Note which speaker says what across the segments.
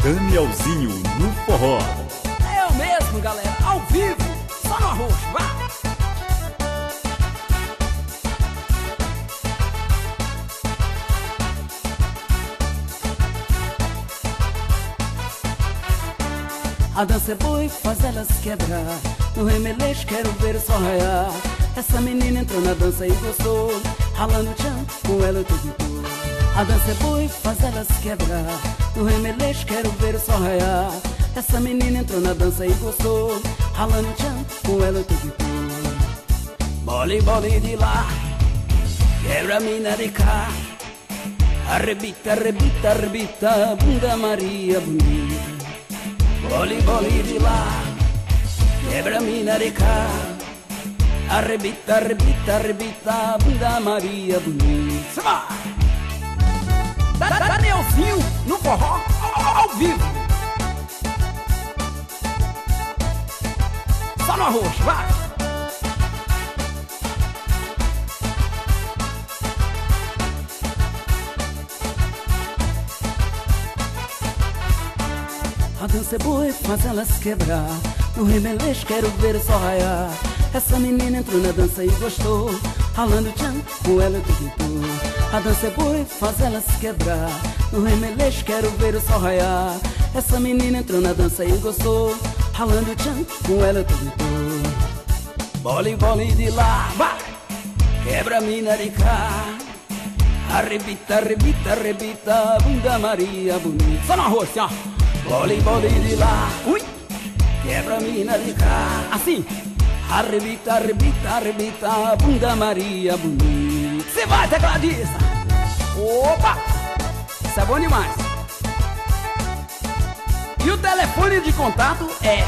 Speaker 1: Danielzinho no forró.
Speaker 2: É eu mesmo, galera, ao vivo, só no arroz, vá! A dança é boa e faz elas quebrar. No remeleixo quero ver só raiar. Essa menina entrou na dança e gostou, ralando o tchan, com ela eu tô ficou. A dança é boa e faz elas quebrar. No remeleixo quero ver só raiar. Essa menina entrou na dança e gostou, ralando o tchan, com ela eu tô ficou. Bole, bole de lá, quebra a mina de cá. Arrebita, arrebita, arrebita, bunda Maria bonita. Bole, bole de lá, quebra a mina de cá. Arrebita, arrebita, arrebita, bunda Maria bonita. Vai! Danielzinho no forró, ao vivo. Só no arroz, vai! A dança é boa e faz elas quebrar. No remeleixo quero ver só raiar. Essa menina entrou na dança e gostou, ralando o tchan, com ela eu tô ficou. A dança é boa e faz elas quebrar. No remeleixo quero ver o sol raiar. Essa menina entrou na dança e gostou, ralando o tchan, com ela eu tô ficou. Bole, bole de lá, vai! Quebra a mina de cá. Arrebita, arrebita, arrebita, bunda Maria bonita. Só no arroz, assim, ó. Bole, bole de lá, ui! Quebra a mina de cá, assim. Arrebita, arrebita, arrebita, bunda Maria bonita. Cê vai, tecladista! Opa! Isso é bom demais. E o telefone de contato é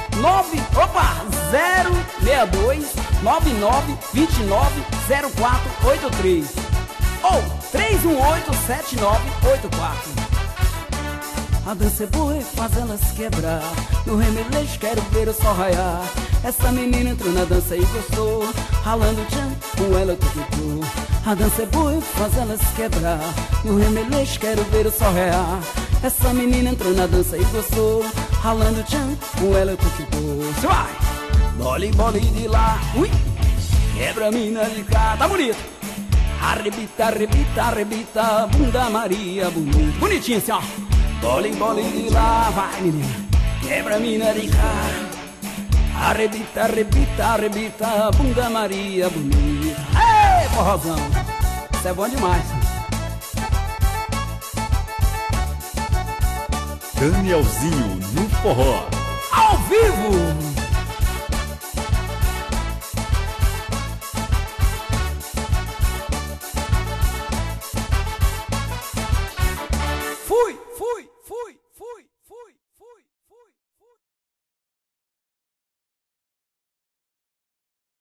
Speaker 2: 062 99 29 0483 ou 318 7984. A dança é boa e faz elas quebrar. No remeleixo quero ver o sol raiar. Essa menina entrou na dança e gostou, ralando o tchan, com ela eu tô ficou. A dança é boa e faz elas quebrar. No remeleixo quero ver o sol raiar. Essa menina entrou na dança e gostou, ralando o tchan, com ela eu tô ficou. Se vai! Bole, bole de lá, ui! Quebra a mina de cá, tá bonito! Arrebita, arrebita, arrebita, bunda Maria bonita. Bonitinho assim, ó! Bole, bole de lá, vai menina, quebra a mina de cá. Arrebita, arrebita, arrebita, bunda Maria bonita. Ei, forrozão, isso é bom demais.
Speaker 1: Danielzinho no forró.
Speaker 2: Ao vivo! Fui, fui, fui, fui.